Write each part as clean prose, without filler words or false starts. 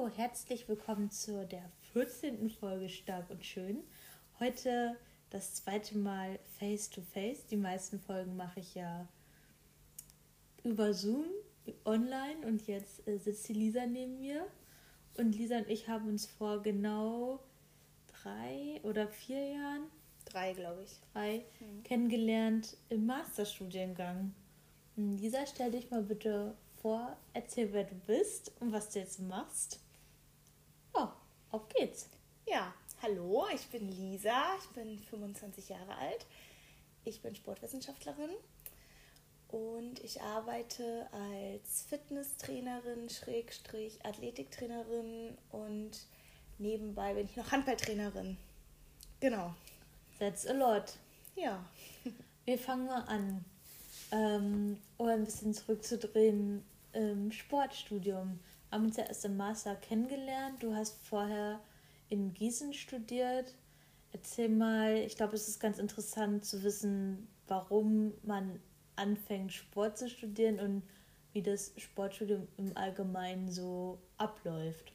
herzlich willkommen zu der 14. Folge Stark und Schön. Heute das zweite Mal Face-to-Face. Die meisten Folgen mache ich ja über Zoom, online, und jetzt sitzt die Lisa neben mir. Und Lisa und ich haben uns vor genau 3 oder 4 Jahren 3, glaube ich. Kennengelernt im Masterstudiengang. Lisa, stell dich mal bitte vor, erzähl, wer du bist und was du jetzt machst. Oh, auf geht's. Ja, hallo, ich bin Lisa, ich bin 25 Jahre alt. Ich bin Sportwissenschaftlerin und ich arbeite als Fitnesstrainerin, / Athletiktrainerin und nebenbei bin ich noch Handballtrainerin. Genau. That's a lot. Ja. Wir fangen mal an. Um ein bisschen zurückzudrehen, im Sportstudium. Haben uns ja erst im Master kennengelernt. Du hast vorher in Gießen studiert. Erzähl mal, ich glaube, es ist ganz interessant zu wissen, warum man anfängt, Sport zu studieren und wie das Sportstudium im Allgemeinen so abläuft.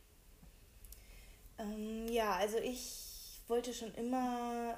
Also ich wollte schon immer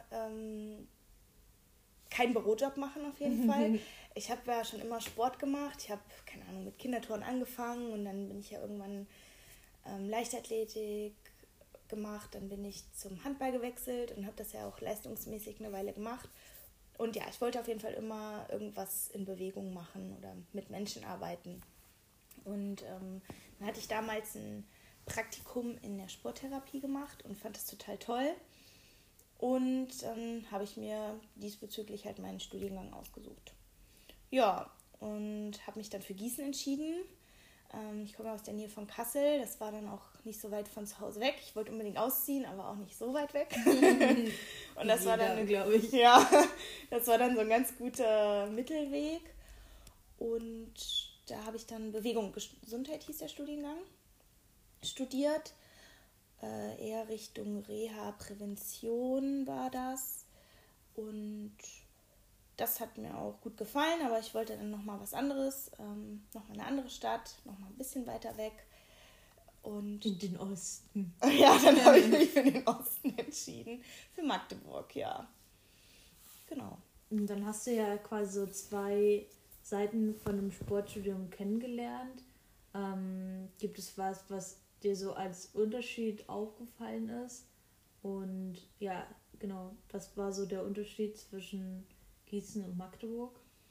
keinen Bürojob machen auf jeden Fall. Ich habe ja schon immer Sport gemacht. Ich habe, keine Ahnung, mit Kindertouren angefangen und dann bin ich ja irgendwann Leichtathletik gemacht. Dann bin ich zum Handball gewechselt und habe das ja auch leistungsmäßig eine Weile gemacht. Und ja, ich wollte auf jeden Fall immer irgendwas in Bewegung machen oder mit Menschen arbeiten. Und dann hatte ich damals ein Praktikum in der Sporttherapie gemacht und fand das total toll. Und dann habe ich mir diesbezüglich halt meinen Studiengang ausgesucht. Ja, und habe mich dann für Gießen entschieden. Ich komme aus der Nähe von Kassel. Das war dann auch nicht so weit von zu Hause weg. Ich wollte unbedingt ausziehen, aber auch nicht so weit weg. Und das war dann, glaube ich. Ja, das war dann so ein ganz guter Mittelweg. Und da habe ich dann Bewegung und Gesundheit, hieß der Studiengang, studiert. Eher Richtung Reha, Prävention war das. Und das hat mir auch gut gefallen, aber ich wollte dann nochmal was anderes, nochmal eine andere Stadt, nochmal ein bisschen weiter weg. Und in den Osten. Ja, dann habe ich mich für den Osten entschieden, für Magdeburg, ja. Genau. Und dann hast du ja quasi so 2 Seiten von einem Sportstudium kennengelernt. Gibt es was dir so als Unterschied aufgefallen ist? Und ja, genau, was war so der Unterschied zwischen Gießen und Magdeburg?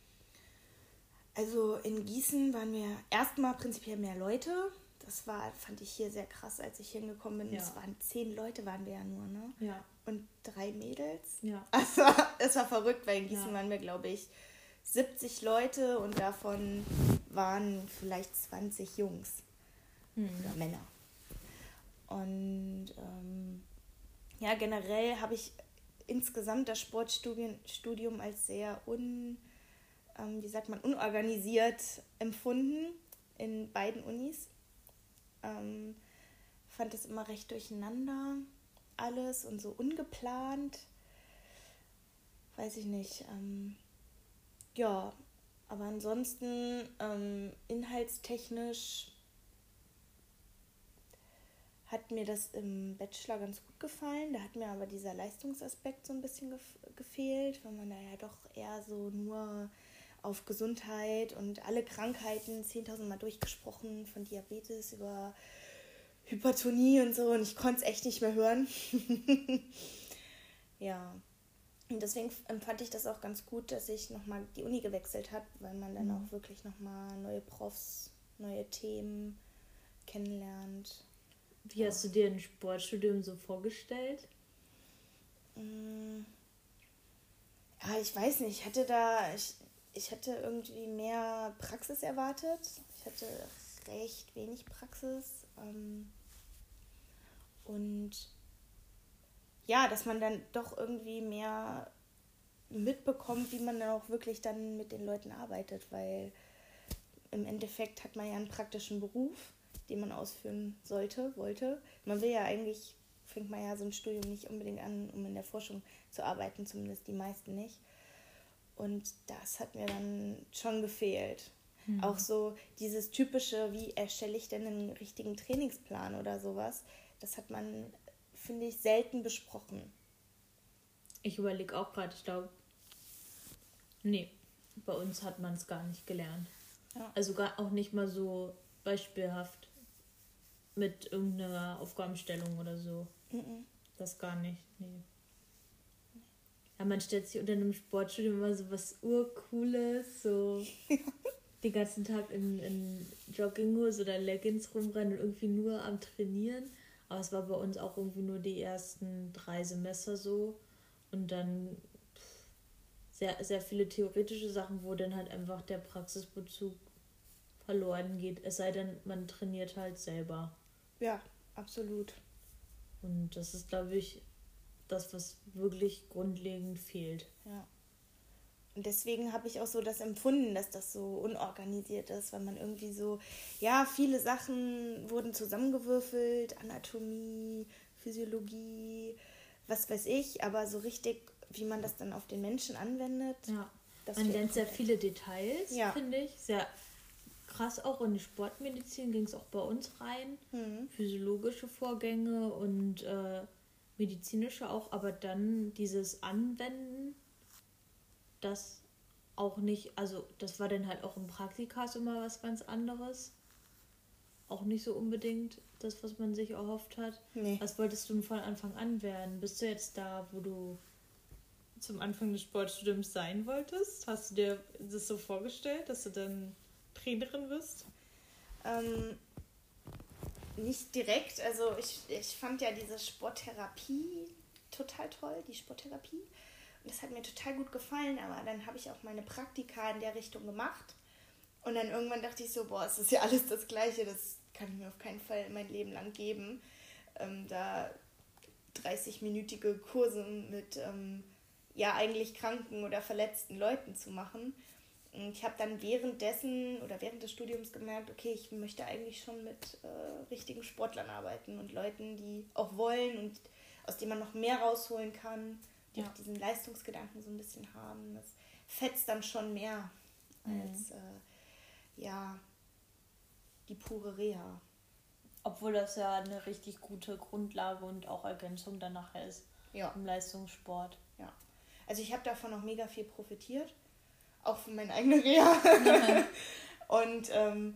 Also in Gießen waren wir erstmal prinzipiell mehr Leute. Fand ich hier sehr krass, als ich hingekommen bin. Ja. Es waren 10 Leute, waren wir ja nur, ne? Ja. Und 3 Mädels. Ja. Also es war verrückt, weil in Gießen waren wir, glaube ich, 70 Leute und davon waren vielleicht 20 Jungs oder Männer. Und ja, generell habe ich insgesamt das Sportstudium als sehr unorganisiert empfunden in beiden Unis. Fand es immer recht durcheinander alles und so ungeplant. Weiß ich nicht. Ja, aber ansonsten inhaltstechnisch hat mir das im Bachelor ganz gut gefallen. Da hat mir aber dieser Leistungsaspekt so ein bisschen gefehlt, weil man da ja doch eher so nur auf Gesundheit und alle Krankheiten 10.000 Mal durchgesprochen, von Diabetes über Hypertonie und so, und ich konnte es echt nicht mehr hören. Ja, und deswegen empfand ich das auch ganz gut, dass ich nochmal die Uni gewechselt habe, weil man dann auch wirklich nochmal neue Profs, neue Themen kennenlernt. Wie hast du dir ein Sportstudium so vorgestellt? Ja, ich weiß nicht. Ich hatte irgendwie mehr Praxis erwartet. Ich hatte recht wenig Praxis. Und ja, dass man dann doch irgendwie mehr mitbekommt, wie man dann auch wirklich dann mit den Leuten arbeitet, weil im Endeffekt hat man ja einen praktischen Beruf, den man ausführen wollte. Man will ja eigentlich, fängt man ja so ein Studium nicht unbedingt an, um in der Forschung zu arbeiten, zumindest die meisten nicht. Und das hat mir dann schon gefehlt. Auch so dieses typische, wie erstelle ich denn einen richtigen Trainingsplan oder sowas, das hat man, finde ich, selten besprochen. Ich überlege auch gerade, ich glaube, nee, bei uns hat man es gar nicht gelernt. Ja. Also gar auch nicht mal so beispielhaft mit irgendeiner Aufgabenstellung oder so. Das gar nicht, nee. Ja, man stellt sich unter einem Sportstudio immer so was Urcooles, so den ganzen Tag in Jogginghose oder Leggings rumrennen und irgendwie nur am Trainieren. Aber es war bei uns auch irgendwie nur die ersten 3 Semester so. Und dann sehr, sehr viele theoretische Sachen, wo dann halt einfach der Praxisbezug verloren geht. Es sei denn, man trainiert halt selber. Ja, absolut. Und das ist, glaube ich, das, was wirklich grundlegend fehlt. Ja. Und deswegen habe ich auch so das empfunden, dass das so unorganisiert ist, weil man irgendwie so, ja, viele Sachen wurden zusammengewürfelt, Anatomie, Physiologie, was weiß ich, aber so richtig, wie man das dann auf den Menschen anwendet. Ja, das man fehlt lernt sehr komplett. viele Details, Ja. finde ich. Sehr krass auch in die Sportmedizin ging es auch bei uns rein. Physiologische Vorgänge und medizinische auch, aber dann dieses Anwenden, das auch nicht, also das war dann halt auch im Praktikas immer was ganz anderes. Auch nicht so unbedingt das, was man sich erhofft hat. Nee. Was wolltest du denn von Anfang an werden? Bist du jetzt da, wo du zum Anfang des Sportstudiums sein wolltest? Hast du dir das so vorgestellt, dass du dann Trainerin wirst? Nicht direkt, also ich fand ja diese Sporttherapie total toll, die Sporttherapie. Und das hat mir total gut gefallen, aber dann habe ich auch meine Praktika in der Richtung gemacht. Und dann irgendwann dachte ich so, boah, es ist ja alles das Gleiche, das kann ich mir auf keinen Fall mein Leben lang geben. Da 30-minütige Kurse mit ja eigentlich kranken oder verletzten Leuten zu machen. Und ich habe dann während des Studiums gemerkt, okay, ich möchte eigentlich schon mit richtigen Sportlern arbeiten und Leuten, die auch wollen und aus denen man noch mehr rausholen kann, die auch diesen Leistungsgedanken so ein bisschen haben. Das fetzt dann schon mehr als die pure Reha. Obwohl das ja eine richtig gute Grundlage und auch Ergänzung dann nachher ist im Leistungssport. Ja, also ich habe davon auch mega viel profitiert, auch von meiner eigenen Reha. Und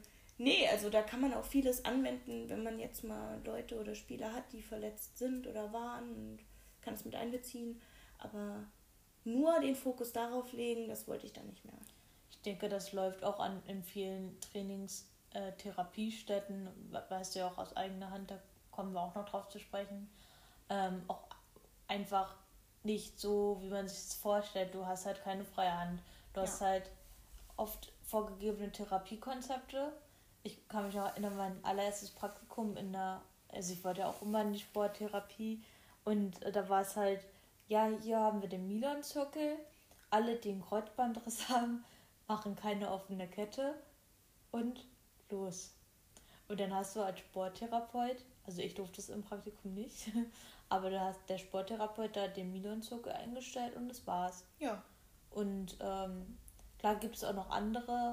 also da kann man auch vieles anwenden, wenn man jetzt mal Leute oder Spieler hat, die verletzt sind oder waren und kann es mit einbeziehen. Aber nur den Fokus darauf legen, das wollte ich dann nicht mehr. Ich denke, das läuft auch an in vielen Therapiestätten, weißt du ja auch aus eigener Hand, da kommen wir auch noch drauf zu sprechen, auch einfach nicht so, wie man sich das vorstellt. Du hast halt keine freie Hand. Du hast halt oft vorgegebene Therapiekonzepte. Ich kann mich noch erinnern, mein allererstes Praktikum also ich wollte ja auch immer in die Sporttherapie und da war es halt, ja, hier haben wir den Milan-Zirkel, alle, die einen Kreuzbandriss haben, machen keine offene Kette und los. Und dann hast du als Sporttherapeut, also ich durfte es im Praktikum nicht, aber da hat der Sporttherapeut da den Milan-Zirkel eingestellt und das war's. Ja. Und klar gibt es auch noch andere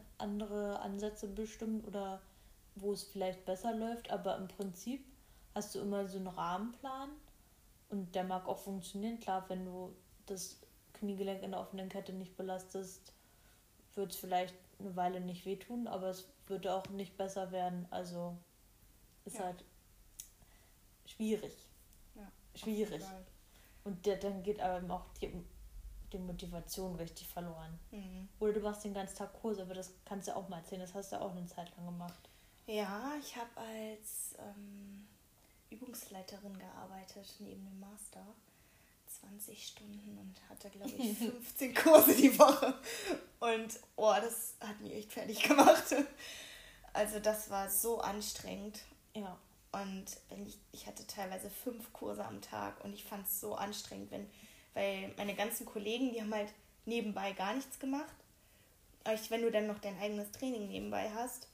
Ansätze bestimmt oder wo es vielleicht besser läuft, aber im Prinzip hast du immer so einen Rahmenplan und der mag auch funktionieren. Klar, wenn du das Kniegelenk in der offenen Kette nicht belastest, wird es vielleicht eine Weile nicht wehtun, aber es würde auch nicht besser werden. Also ist halt schwierig. Ja, schwierig. Und dann geht aber auch die Motivation richtig verloren. Oder du machst den ganzen Tag Kurse, aber das kannst du auch mal erzählen, das hast du auch eine Zeit lang gemacht. Ja, ich habe als Übungsleiterin gearbeitet neben dem Master. 20 Stunden und hatte, glaube ich, 15 Kurse die Woche. Und das hat mich echt fertig gemacht. Also das war so anstrengend. Ja. Und ich hatte teilweise 5 Kurse am Tag und ich fand es so anstrengend, weil meine ganzen Kollegen, die haben halt nebenbei gar nichts gemacht. Aber wenn du dann noch dein eigenes Training nebenbei hast,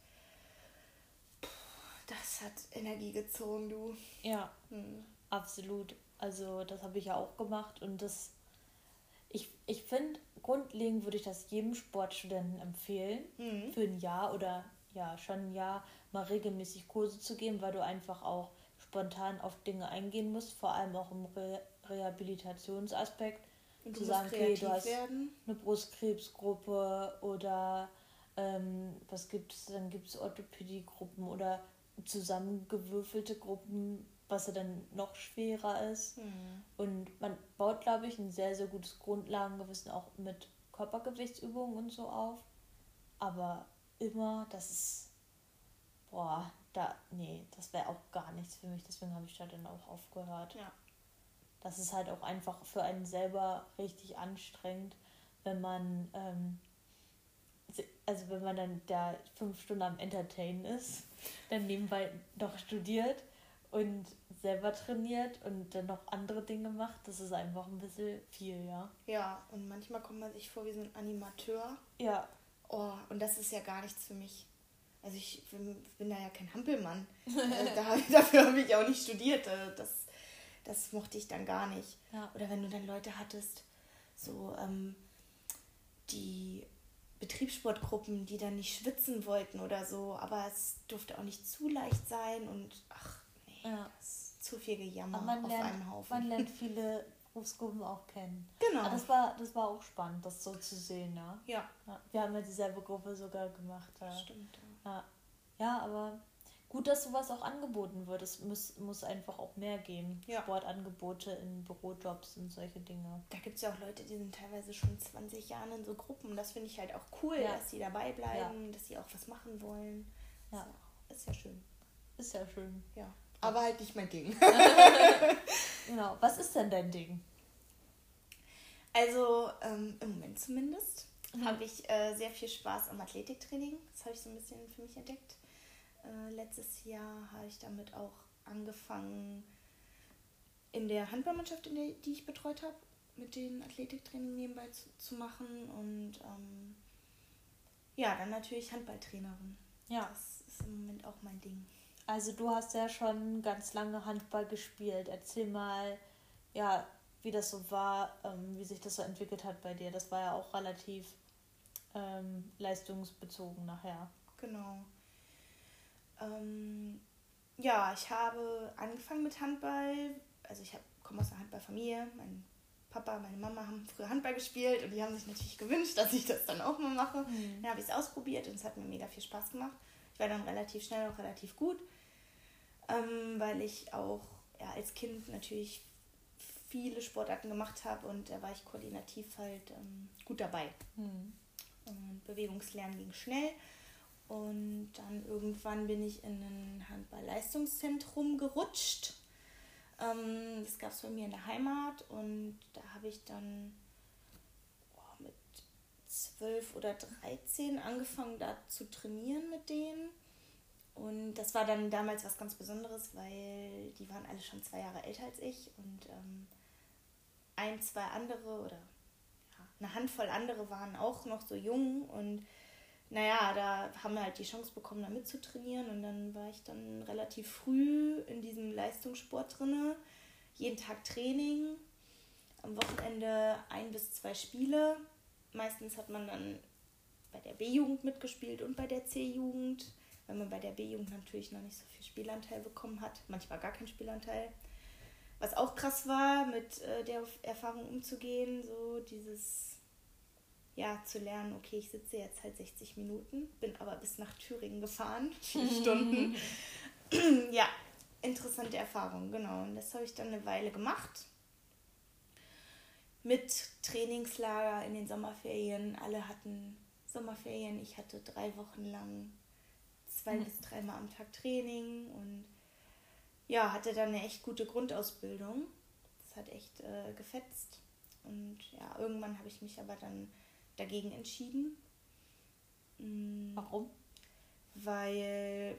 das hat Energie gezogen, du. Ja, absolut. Also das habe ich ja auch gemacht und ich finde, grundlegend würde ich das jedem Sportstudenten empfehlen, für ein Jahr oder ja, schon ein Jahr mal regelmäßig Kurse zu geben, weil du einfach auch spontan auf Dinge eingehen musst, vor allem auch im Rehabilitationsaspekt. Und Zu sagen, okay, du hast werden. eine Brustkrebsgruppe oder was gibt es? Dann gibt es Orthopädiegruppen oder zusammengewürfelte Gruppen, was ja dann noch schwerer ist. Und man baut, glaube ich, ein sehr, sehr gutes Grundlagengewissen auch mit Körpergewichtsübungen und so auf. Aber immer, das ist, das wäre auch gar nichts für mich. Deswegen habe ich da dann auch aufgehört. Ja. Das ist halt auch einfach für einen selber richtig anstrengend, wenn man, wenn man dann da 5 Stunden am Entertainen ist, dann nebenbei noch studiert und selber trainiert und dann noch andere Dinge macht. Das ist einfach ein bisschen viel, ja. Ja, und manchmal kommt man sich vor wie so ein Animateur. Ja. Oh, und das ist ja gar nichts für mich. Also ich bin da ja kein Hampelmann. Dafür habe ich auch nicht studiert. Das mochte ich dann gar nicht. Ja. Oder wenn du dann Leute hattest, so die Betriebssportgruppen, die dann nicht schwitzen wollten oder so, aber es durfte auch nicht zu leicht sein und das ist zu viel Gejammer auf einem Haufen. Man lernt viele Berufsgruppen auch kennen. Genau. Aber das war auch spannend, das so zu sehen, ne? Ja. Wir haben ja dieselbe Gruppe sogar gemacht. Stimmt. Ja, aber gut, dass sowas auch angeboten wird. Es muss einfach auch mehr geben. Ja. Sportangebote in Bürojobs und solche Dinge. Da gibt es ja auch Leute, die sind teilweise schon 20 Jahre in so Gruppen. Das finde ich halt auch cool, dass sie dabei bleiben, dass sie auch was machen wollen. Ja. Ist ja schön. Ist ja schön. Ja. Aber halt nicht mein Ding. Genau. Was ist denn dein Ding? Also im Moment zumindest habe ich sehr viel Spaß am Athletiktraining. Das habe ich so ein bisschen für mich entdeckt. Letztes Jahr habe ich damit auch angefangen, in der Handballmannschaft, die ich betreut habe, mit den Athletiktraining nebenbei zu machen. Und dann natürlich Handballtrainerin. Ja. Das ist im Moment auch mein Ding. Also du hast ja schon ganz lange Handball gespielt. Erzähl mal, wie das so war, wie sich das so entwickelt hat bei dir. Das war ja auch relativ leistungsbezogen nachher. Genau. Ich habe angefangen mit Handball. Also ich komme aus einer Handballfamilie. Mein Papa, meine Mama haben früher Handball gespielt und die haben sich natürlich gewünscht, dass ich das dann auch mal mache. Dann habe ich es ausprobiert und es hat mir mega viel Spaß gemacht. Ich war dann relativ schnell auch relativ gut, weil ich auch als Kind natürlich viele Sportarten gemacht habe und da war ich koordinativ halt gut dabei. Und Bewegungslernen ging schnell. Und dann irgendwann bin ich in ein Handball-Leistungszentrum gerutscht. Das gab es bei mir in der Heimat und da habe ich dann mit 12 oder 13 angefangen, da zu trainieren mit denen. Und das war dann damals was ganz Besonderes, weil die waren alle schon 2 Jahre älter als ich und eine Handvoll andere waren auch noch so jung und da haben wir halt die Chance bekommen, da mitzutrainieren und dann war ich dann relativ früh in diesem Leistungssport drinne. Jeden Tag Training, am Wochenende 1 bis 2 Spiele. Meistens hat man dann bei der B-Jugend mitgespielt und bei der C-Jugend, weil man bei der B-Jugend natürlich noch nicht so viel Spielanteil bekommen hat. Manchmal gar keinen Spielanteil. Was auch krass war, mit der Erfahrung umzugehen, so dieses zu lernen, okay, ich sitze jetzt halt 60 Minuten, bin aber bis nach Thüringen gefahren, 4 Stunden. Interessante Erfahrung, genau. Und das habe ich dann eine Weile gemacht. Mit Trainingslager in den Sommerferien. Alle hatten Sommerferien. Ich hatte 3 Wochen lang 2 bis 3 Mal am Tag Training und hatte dann eine echt gute Grundausbildung. Das hat echt gefetzt. Und irgendwann habe ich mich aber dann dagegen entschieden. Warum? Weil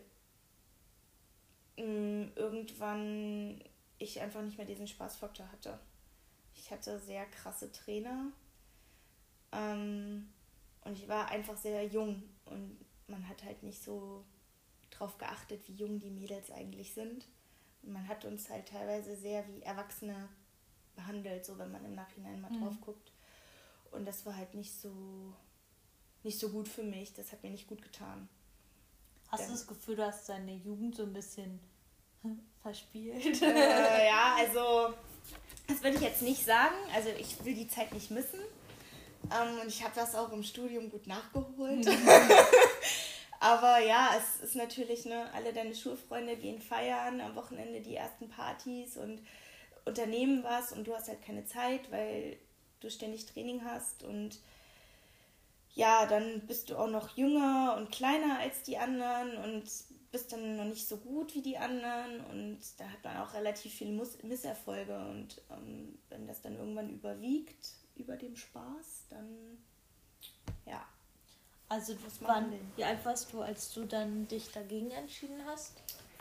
irgendwann ich einfach nicht mehr diesen Spaßfaktor hatte. Ich hatte sehr krasse Trainer und ich war einfach sehr jung und man hat halt nicht so drauf geachtet, wie jung die Mädels eigentlich sind. Und man hat uns halt teilweise sehr wie Erwachsene behandelt, so wenn man im Nachhinein mal drauf guckt. Und das war halt nicht so gut für mich. Das hat mir nicht gut getan. Hast du das Gefühl, du hast deine Jugend so ein bisschen verspielt? Ja, also das würde ich jetzt nicht sagen. Also ich will die Zeit nicht missen. Und ich habe das auch im Studium gut nachgeholt. Aber ja, es ist natürlich, ne, alle deine Schulfreunde gehen feiern, am Wochenende die ersten Partys und unternehmen was und du hast halt keine Zeit, weil du ständig Training hast und ja, dann bist du auch noch jünger und kleiner als die anderen und bist dann noch nicht so gut wie die anderen und da hat man auch relativ viele Misserfolge und wenn das dann irgendwann überwiegt über dem Spaß, dann ja. Also wie alt warst du, als du dann dich dagegen entschieden hast?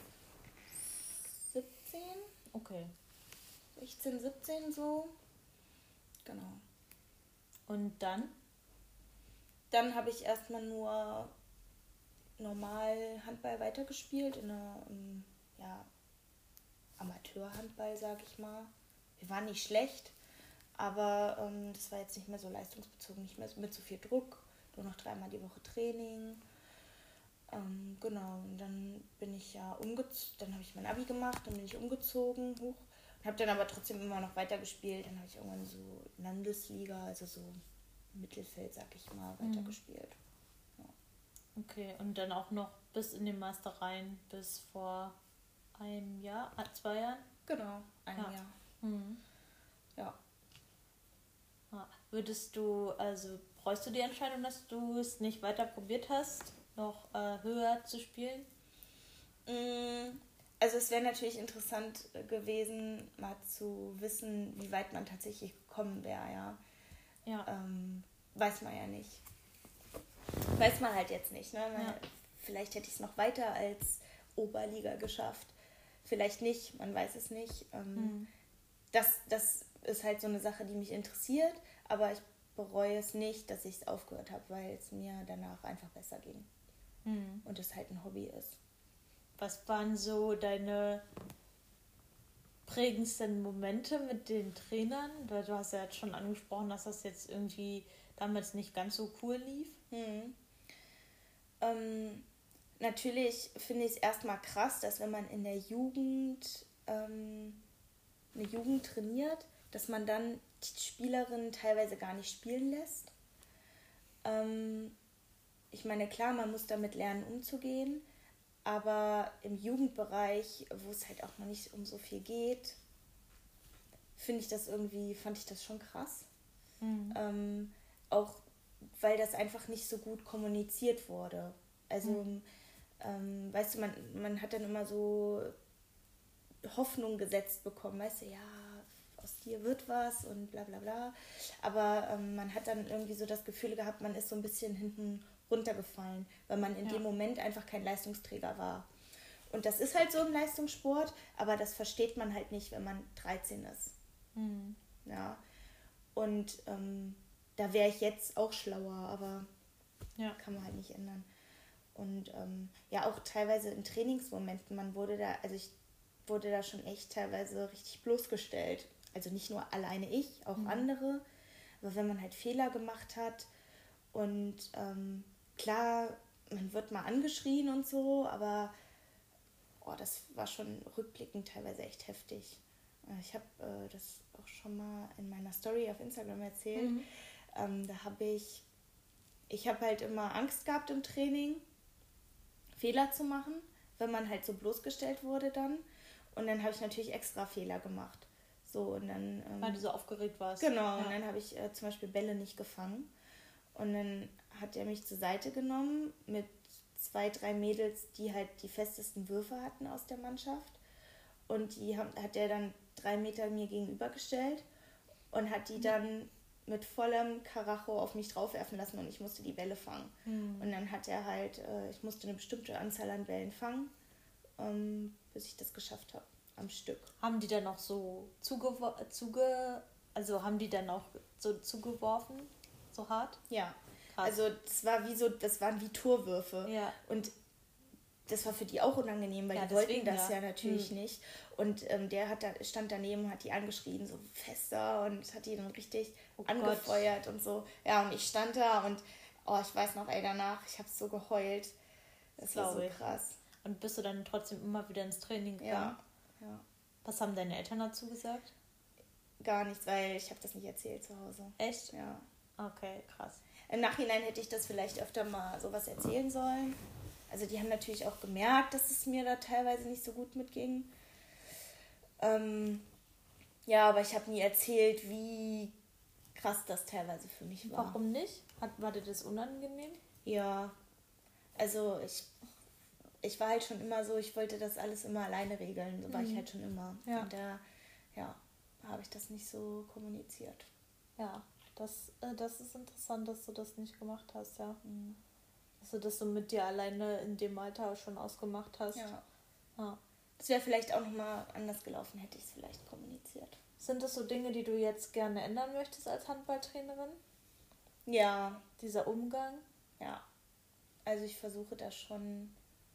17. Okay. 16, 17 so. Genau. Und dann? Dann habe ich erstmal nur normal Handball weitergespielt, in einer Amateurhandball, sag ich mal. Wir waren nicht schlecht, aber das war jetzt nicht mehr so leistungsbezogen, nicht mehr mit so viel Druck, nur noch 3-mal die Woche Training. Genau, und dann bin ich dann habe ich mein Abi gemacht, dann bin ich umgezogen hoch und habe dann aber trotzdem immer noch weitergespielt. Dann habe ich irgendwann so Landesliga, also so Mittelfeld, sag ich mal, weitergespielt. Ja. Okay, und dann auch noch bis in den Master rein, bis vor einem Jahr, 2 Jahren? Genau, ein Jahr. Ja. Bereust du die Entscheidung, dass du es nicht weiter probiert hast, noch höher zu spielen? Also es wäre natürlich interessant gewesen, mal zu wissen, wie weit man tatsächlich gekommen wäre, ja. Ja. Weiß man ja nicht. Weiß man halt jetzt nicht, ne? Ja. Vielleicht hätte ich es noch weiter als Oberliga geschafft. Vielleicht nicht, man weiß es nicht. Das ist halt so eine Sache, die mich interessiert, aber ich bereue es nicht, dass ich es aufgehört habe, weil es mir danach einfach besser ging. Und es halt ein Hobby ist. Was waren so deine prägendsten Momente mit den Trainern? Weil du hast ja jetzt schon angesprochen, dass das jetzt irgendwie damals nicht ganz so cool lief. Natürlich finde ich es erstmal krass, dass wenn man in der Jugend eine Jugend trainiert, dass man dann die Spielerinnen teilweise gar nicht spielen lässt. Ich meine, klar, man muss damit lernen, umzugehen, aber im Jugendbereich, wo es halt auch noch nicht um so viel geht, fand ich das schon krass. Auch weil das einfach nicht so gut kommuniziert wurde. Also, weißt du, man hat dann immer so Hoffnung gesetzt bekommen, weißt du, ja, aus dir wird was und bla bla bla. Aber man hat dann irgendwie so das Gefühl gehabt, man ist so ein bisschen hinten runtergefallen, weil man in dem Moment einfach kein Leistungsträger war. Und das ist halt so im Leistungssport, aber das versteht man halt nicht, wenn man 13 ist. Ja. Und da wäre ich jetzt auch schlauer, aber kann man halt nicht ändern. Und auch teilweise in Trainingsmomenten, ich wurde da schon echt teilweise richtig bloßgestellt. Also nicht nur alleine ich, auch andere. Aber wenn man halt Fehler gemacht hat und klar, man wird mal angeschrien und so, aber das war schon rückblickend teilweise echt heftig. Ich habe das auch schon mal in meiner Story auf Instagram erzählt. Da habe ich habe halt immer Angst gehabt im Training, Fehler zu machen, wenn man halt so bloßgestellt wurde dann. Und dann habe ich natürlich extra Fehler gemacht. So, und dann, weil du so aufgeregt warst. Genau, und dann habe ich zum Beispiel Bälle nicht gefangen. Und dann hat er mich zur Seite genommen mit 2, 3 Mädels, die halt die festesten Würfe hatten aus der Mannschaft. Und die hat er dann 3 Meter mir gegenübergestellt und hat die dann mit vollem Karacho auf mich draufwerfen lassen und ich musste die Bälle fangen. Und dann hat er halt, ich musste eine bestimmte Anzahl an Bällen fangen, bis ich das geschafft habe, am Stück. Haben die dann auch so haben die dann auch so zugeworfen, so hart? Ja. Krass. Also das waren wie Torwürfe. Ja. Und das war für die auch unangenehm, weil Ja, die wollten deswegen, das ja. ja natürlich nicht. Und stand daneben, hat die angeschrien, so fester, und hat die dann richtig Oh angefeuert und so. Ja, und ich stand da und ich weiß noch, ey, danach, ich habe so geheult. Das war so Glaube ich. krass. Und bist du dann trotzdem immer wieder ins Training gegangen? Ja. Was haben deine Eltern dazu gesagt? Gar nichts, weil ich habe das nicht erzählt zu Hause. Echt? Ja. Okay, krass. Im Nachhinein hätte ich das vielleicht öfter mal sowas erzählen sollen. Also die haben natürlich auch gemerkt, dass es mir da teilweise nicht so gut mitging. Ja, aber ich habe nie erzählt, wie krass das teilweise für mich war. Warum nicht? War dir das unangenehm? Ja, also ich war halt schon immer so, ich wollte das alles immer alleine regeln. So war ich halt schon immer. Ja. Und da habe ich das nicht so kommuniziert. Ja, das ist interessant, dass du das nicht gemacht hast, ja. Dass du das so mit dir alleine in dem Alter schon ausgemacht hast. Ja. Das wäre vielleicht auch nochmal anders gelaufen, hätte ich es vielleicht kommuniziert. Sind das so Dinge, die du jetzt gerne ändern möchtest als Handballtrainerin? Ja. Dieser Umgang? Ja. Also ich versuche da schon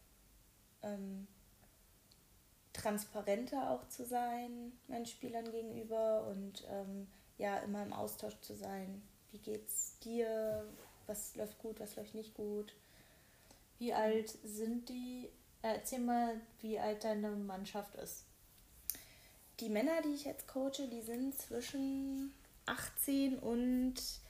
transparenter auch zu sein meinen Spielern gegenüber und immer im Austausch zu sein. Wie geht's dir? Was läuft gut, was läuft nicht gut? Wie alt sind die? Erzähl mal, wie alt deine Mannschaft ist. Die Männer, die ich jetzt coache, die sind zwischen 18 und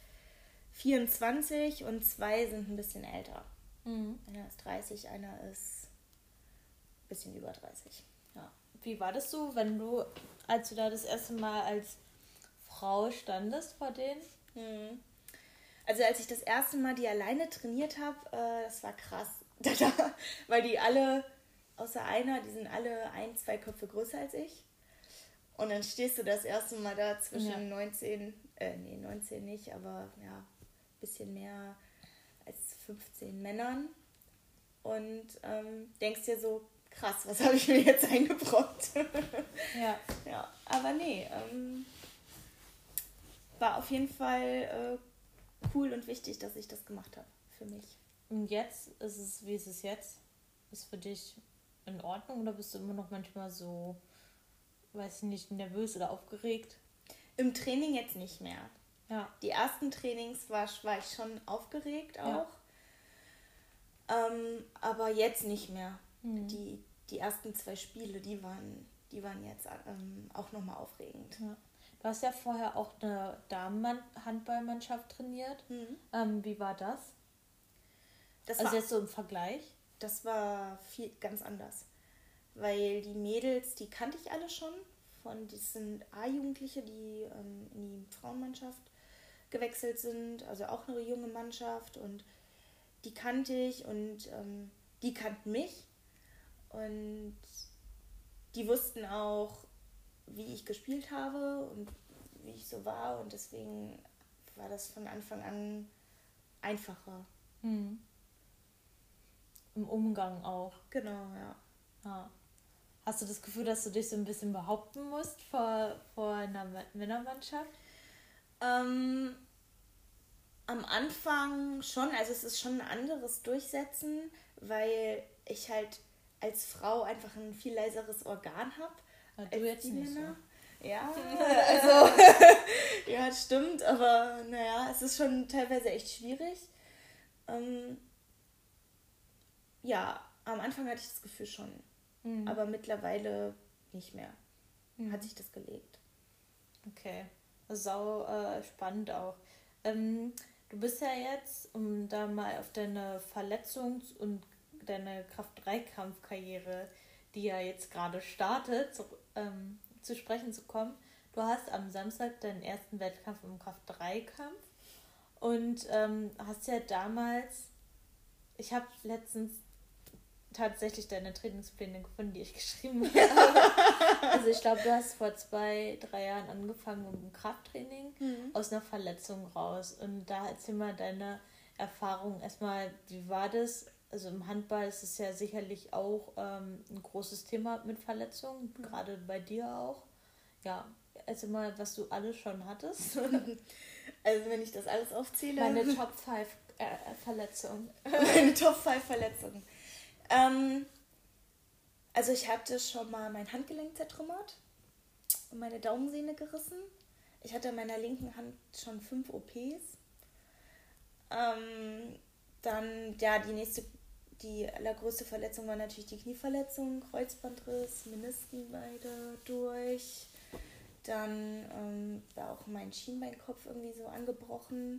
24 und 2 sind ein bisschen älter. Einer ist 30, einer ist ein bisschen über 30. Ja. Wie war das so, als du da das erste Mal als Frau standest vor denen? Also als ich das erste Mal die alleine trainiert habe, das war krass. Weil die alle, außer einer, die sind alle 1-2 Köpfe größer als ich. Und dann stehst du das erste Mal da zwischen 19 nicht, aber ja, ein bisschen mehr als 15 Männern. Und denkst dir so, krass, was habe ich mir jetzt eingebrockt? Ja, aber nee, war auf jeden Fall cool und wichtig, dass ich das gemacht habe für mich. Und jetzt wie ist es jetzt? Ist für dich in Ordnung oder bist du immer noch manchmal so, weiß ich nicht, nervös oder aufgeregt? Im Training jetzt nicht mehr. Ja. Die ersten Trainings war ich schon aufgeregt auch. Aber jetzt nicht mehr. Die ersten 2 Spiele, die waren jetzt auch nochmal aufregend. Ja. Du hast ja vorher auch eine Damenhandballmannschaft trainiert. Wie war das? Jetzt so im Vergleich? Das war ganz anders. Weil die Mädels, die kannte ich alle schon. Das sind A-Jugendliche, die in die Frauenmannschaft gewechselt sind. Also auch eine junge Mannschaft. Und die kannte ich und die kannten mich. Und die wussten auch, wie ich gespielt habe und wie ich so war. Und deswegen war das von Anfang an einfacher. Im Umgang auch. Genau, ja. Hast du das Gefühl, dass du dich so ein bisschen behaupten musst vor einer Männermannschaft? Am Anfang schon, also es ist schon ein anderes Durchsetzen, weil ich halt als Frau einfach ein viel leiseres Organ habe. Du jetzt die nicht Männer. So. Ja, also ja, stimmt, aber naja, es ist schon teilweise echt schwierig. Ja, am Anfang hatte ich das Gefühl schon, aber mittlerweile nicht mehr. Hat sich das gelegt. Okay, sau spannend auch. Du bist ja jetzt, um da mal auf deine Verletzungs- und deine Kraft-3-Kampf-Karriere, die ja jetzt gerade startet, zu sprechen zu kommen. Du hast am Samstag deinen ersten Wettkampf im Kraft-3-Kampf und hast ja damals, ich habe letztens tatsächlich deine Trainingspläne gefunden, die ich geschrieben habe. Also ich glaube, du hast vor 2-3 Jahren angefangen mit dem Krafttraining aus einer Verletzung raus. Und da erzähl mal deine Erfahrung. Erstmal, wie war das? Also im Handball ist es ja sicherlich auch ein großes Thema mit Verletzungen, gerade bei dir auch. Ja, erzähl mal, was du alles schon hattest. Also wenn ich das alles aufzähle. Meine Top 5 Verletzungen. Meine Top 5 Verletzungen. Also ich hatte schon mal mein Handgelenk zertrümmert und meine Daumensehne gerissen. Ich hatte in meiner linken Hand schon 5 OPs. Dann, ja, die allergrößte Verletzung war natürlich die Knieverletzung, Kreuzbandriss, Menisken beide durch. Dann war auch mein Schienbeinkopf irgendwie so angebrochen.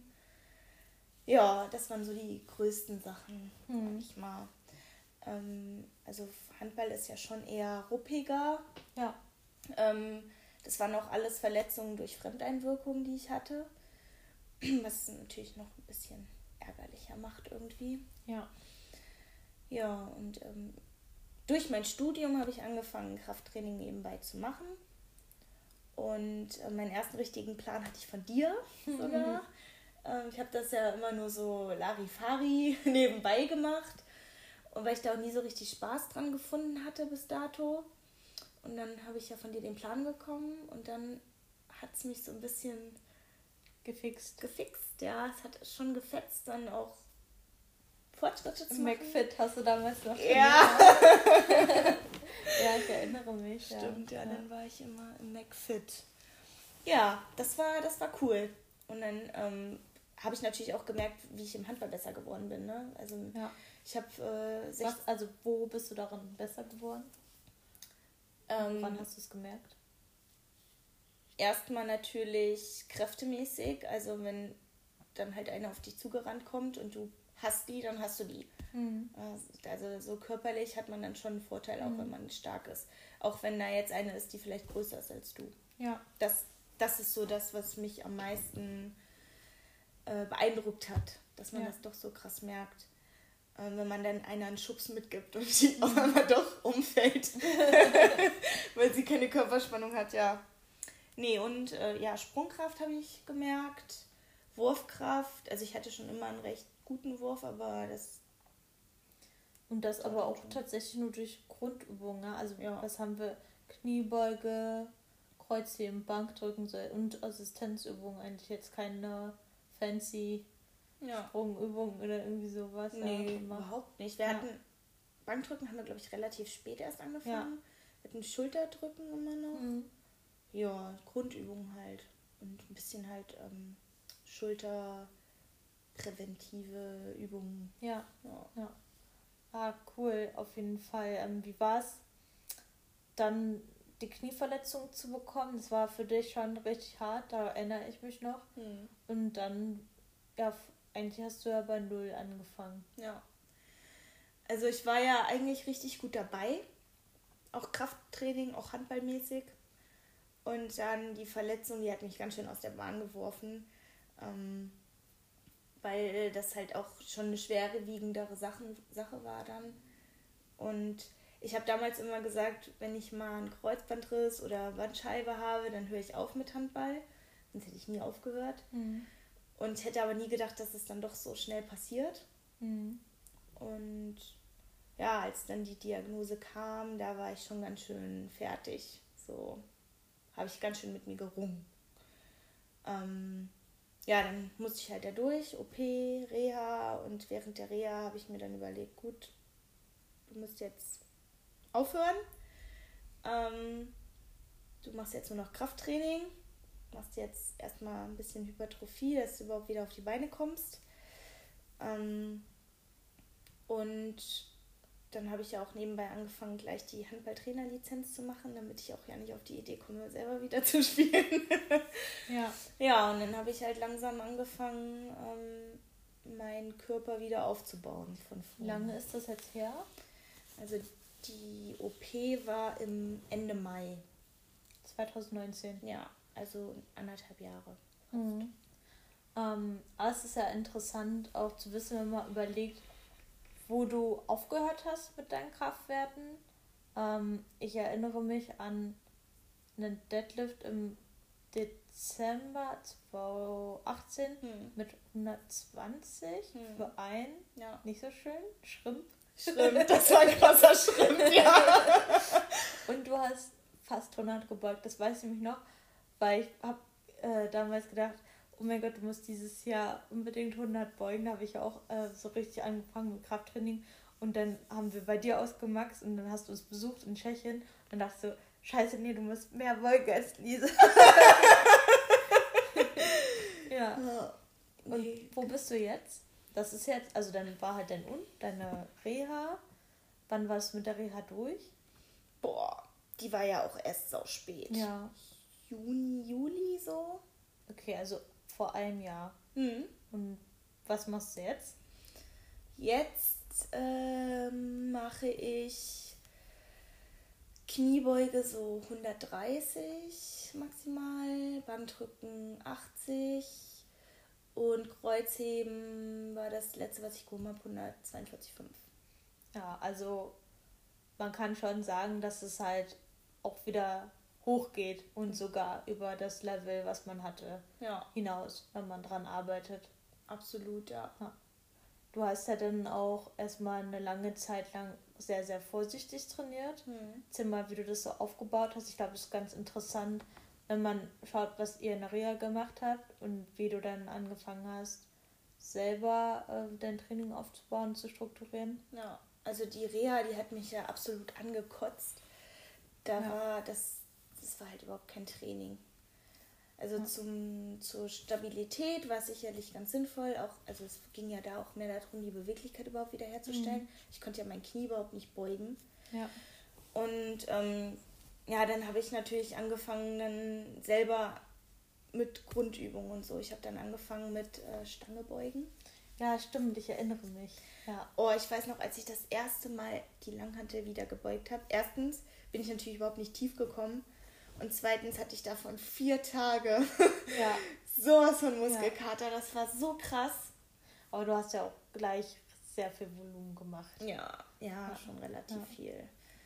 Ja, das waren so die größten Sachen, sag ich mal. Also Handball ist ja schon eher ruppiger. Ja. Das waren auch alles Verletzungen durch Fremdeinwirkung, die ich hatte. Was es natürlich noch ein bisschen ärgerlicher macht irgendwie. Ja. Ja, und durch mein Studium habe ich angefangen, Krafttraining nebenbei zu machen. Und meinen ersten richtigen Plan hatte ich von dir sogar. Ich habe das ja immer nur so Larifari nebenbei gemacht. Und weil ich da auch nie so richtig Spaß dran gefunden hatte bis dato. Und dann habe ich ja von dir den Plan bekommen. Und dann hat es mich so ein bisschen Gefixt. Ja, es hat schon gefetzt, dann auch Fortschritte zu machen. McFit hast du damals noch Ja. Ja, ich erinnere mich. Stimmt, ja, dann war ich immer im McFit. Ja, das war cool. Und dann habe ich natürlich auch gemerkt, wie ich im Handball besser geworden bin. Ne? Also ich habe... also wo bist du darin besser geworden? Wann hast du es gemerkt? Erstmal natürlich kräftemäßig. Also wenn dann halt einer auf dich zugerannt kommt und du hast die, dann hast du die. Also so körperlich hat man dann schon einen Vorteil, auch wenn man stark ist. Auch wenn da jetzt eine ist, die vielleicht größer ist als du. Ja. Das ist so das, was mich am meisten beeindruckt hat, dass man das doch so krass merkt, wenn man dann einer einen Schubs mitgibt und die auf einmal doch umfällt, weil sie keine Körperspannung hat, ja. Nee, und Sprungkraft habe ich gemerkt, Wurfkraft, also ich hatte schon immer einen recht guten Wurf, aber das... Und das aber auch tatsächlich nur durch Grundübungen, ne? Also was haben wir? Kniebeuge, Kreuzheben, Bankdrücken und Assistenzübungen, eigentlich jetzt keine fancy Sprungübungen oder irgendwie sowas. Nee, überhaupt nicht. Wir hatten Bankdrücken haben wir, glaube ich, relativ spät erst angefangen. Wir hatten Schulterdrücken immer noch. Ja, Grundübungen halt. Und ein bisschen halt schulterpräventive Übungen. Ja. Ah, cool, auf jeden Fall. Wie war es dann, die Knieverletzung zu bekommen? Das war für dich schon richtig hart, da erinnere ich mich noch. Und dann, eigentlich hast du ja bei 0 angefangen. Ja. Also ich war ja eigentlich richtig gut dabei. Auch Krafttraining, auch handballmäßig. Und dann die Verletzung, die hat mich ganz schön aus der Bahn geworfen. Weil das halt auch schon eine schwerwiegendere Sache war dann. Und ich habe damals immer gesagt, wenn ich mal einen Kreuzbandriss oder Bandscheibe habe, dann höre ich auf mit Handball. Sonst hätte ich nie aufgehört. Und ich hätte aber nie gedacht, dass es dann doch so schnell passiert. Und ja, als dann die Diagnose kam, da war ich schon ganz schön fertig. So habe ich ganz schön mit mir gerungen. Dann musste ich halt da durch, OP, Reha, und während der Reha habe ich mir dann überlegt, gut, du musst jetzt aufhören. Du machst jetzt nur noch Krafttraining, machst jetzt erstmal ein bisschen Hypertrophie, dass du überhaupt wieder auf die Beine kommst. Und dann habe ich ja auch nebenbei angefangen, gleich die Handballtrainerlizenz zu machen, damit ich auch ja nicht auf die Idee komme, selber wieder zu spielen. Ja, und dann habe ich halt langsam angefangen, meinen Körper wieder aufzubauen von vorne. Wie lange ist das jetzt her? Also die OP war im Ende Mai. 2019. Ja, also 1,5 Jahre. Aber es ist ja interessant auch zu wissen, wenn man überlegt, wo du aufgehört hast mit deinen Kraftwerten. Ich erinnere mich an einen Deadlift im Dezember 2018 mit 120 für einen. Ja. Nicht so schön. Schrimp, das war ein krasser Schrimp, ja. Und du hast fast 100 gebeugt, das weiß ich nämlich noch, weil ich habe damals gedacht, oh mein Gott, du musst dieses Jahr unbedingt 100 beugen. Da habe ich ja auch so richtig angefangen mit Krafttraining. Und dann haben wir bei dir ausgemaxt und dann hast du es besucht in Tschechien. Und dann dachtest du, scheiße, nee, du musst mehr beugen als Lisa. Ja. Und wo bist du jetzt? Das ist jetzt, also dann war halt deine Reha. Wann war es mit der Reha durch? Boah, die war ja auch erst so spät. Ja. Juni, Juli so. Okay, also vor einem Jahr. Und was machst du jetzt? Jetzt mache ich Kniebeuge so 130 maximal, Bankdrücken 80 und Kreuzheben war das letzte, was ich gehoben habe, 142,5. Ja, also man kann schon sagen, dass es halt auch wieder hochgeht und sogar über das Level, was man hatte, hinaus, wenn man dran arbeitet. Absolut, ja. Du hast ja dann auch erstmal eine lange Zeit lang sehr, sehr vorsichtig trainiert. Erzähl mal, wie du das so aufgebaut hast. Ich glaube, das ist ganz interessant, wenn man schaut, was ihr in der Reha gemacht habt und wie du dann angefangen hast, selber dein Training aufzubauen, zu strukturieren. Ja, also die Reha, die hat mich ja absolut angekotzt. Das war halt überhaupt kein Training. Also zur Stabilität war es sicherlich ganz sinnvoll. Also es ging ja da auch mehr darum, die Beweglichkeit überhaupt wieder herzustellen. Ich konnte ja mein Knie überhaupt nicht beugen. Ja. Und dann habe ich natürlich angefangen dann selber mit Grundübungen und so. Ich habe dann angefangen mit Stange beugen. Ja, stimmt, ich erinnere mich. Ja. Oh, ich weiß noch, als ich das erste Mal die Langhantel wieder gebeugt habe. Erstens bin ich natürlich überhaupt nicht tief gekommen. Und zweitens hatte ich davon 4 Tage sowas von Muskelkater. Das war so krass. Aber du hast ja auch gleich sehr viel Volumen gemacht. Ja, schon relativ viel.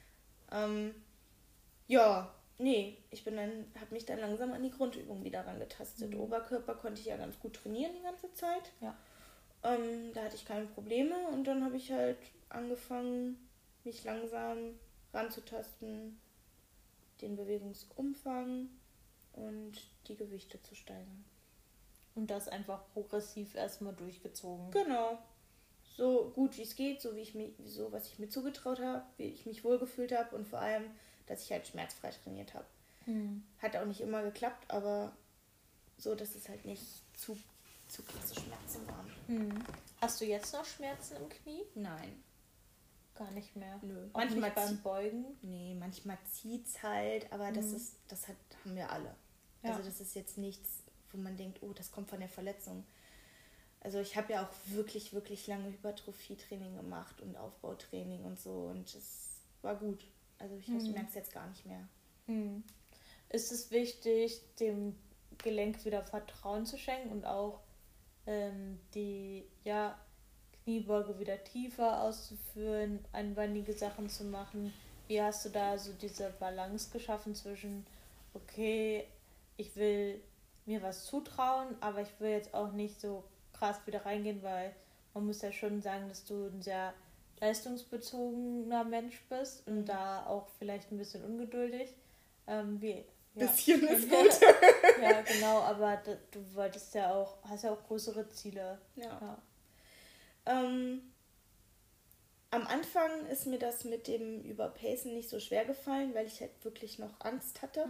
Ich habe mich dann langsam an die Grundübung wieder rangetastet. Oberkörper konnte ich ja ganz gut trainieren die ganze Zeit. Ja. Da hatte ich keine Probleme und dann habe ich halt angefangen, mich langsam ranzutasten, den Bewegungsumfang und die Gewichte zu steigern. Und das einfach progressiv erstmal durchgezogen. Genau. So gut wie es geht, was ich mir zugetraut habe, wie ich mich wohlgefühlt habe und vor allem, dass ich halt schmerzfrei trainiert habe. Hat auch nicht immer geklappt, aber so, dass es halt nicht zu krasse Schmerzen waren. Hast du jetzt noch Schmerzen im Knie? Nein. Gar nicht mehr. Nö. Auch manchmal nicht beim Beugen? Nee, manchmal zieht's halt, aber haben wir alle. Ja. Also das ist jetzt nichts, wo man denkt, oh, das kommt von der Verletzung. Also ich habe ja auch wirklich, wirklich lange Hypertrophie-Training gemacht und Aufbautraining und so und es war gut. Also ich merke es jetzt gar nicht mehr. Ist es wichtig, dem Gelenk wieder Vertrauen zu schenken und auch die Kniebeuge wieder tiefer auszuführen, einbeinige Sachen zu machen? Wie hast du da so diese Balance geschaffen zwischen, okay, ich will mir was zutrauen, aber ich will jetzt auch nicht so krass wieder reingehen, weil man muss ja schon sagen, dass du ein sehr leistungsbezogener Mensch bist und da auch vielleicht ein bisschen ungeduldig. Bisschen ist gut. Ja, genau, aber du hast ja auch größere Ziele. Ja. Am Anfang ist mir das mit dem Überpacen nicht so schwer gefallen, weil ich halt wirklich noch Angst hatte.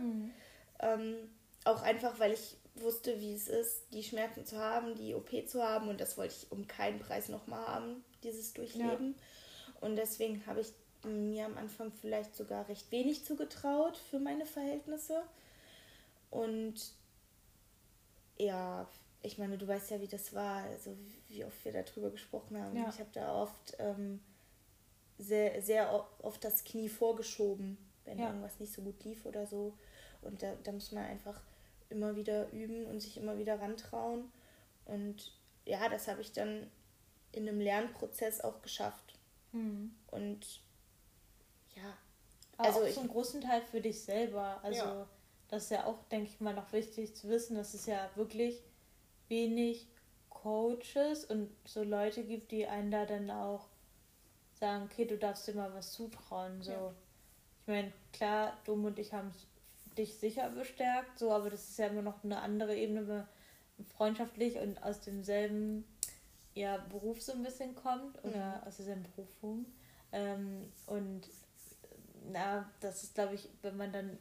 Auch einfach, weil ich wusste, wie es ist, die Schmerzen zu haben, die OP zu haben und das wollte ich um keinen Preis nochmal haben, dieses Durchleben. Ja. Und deswegen habe ich mir am Anfang vielleicht sogar recht wenig zugetraut für meine Verhältnisse. Und ja, ich meine, du weißt ja, wie das war, also wie oft wir darüber gesprochen haben. Ja. Ich habe da oft sehr, sehr oft das Knie vorgeschoben, wenn irgendwas nicht so gut lief oder so. Und da muss man einfach immer wieder üben und sich immer wieder rantrauen. Und ja, das habe ich dann in einem Lernprozess auch geschafft. Und ja. Aber also auch zum großen Teil für dich selber. Also das ist ja auch, denke ich mal, noch wichtig zu wissen, dass es ja wirklich wenig Coaches und so Leute gibt, die einen da dann auch sagen, okay, du darfst dir mal was zutrauen. So. Ja. Ich meine, klar, Dom und ich haben dich sicher bestärkt, so, aber das ist ja immer noch eine andere Ebene, freundschaftlich und aus demselben ja, Beruf so ein bisschen kommt oder aus dieser Berufung. Und das ist, glaube ich, wenn man dann,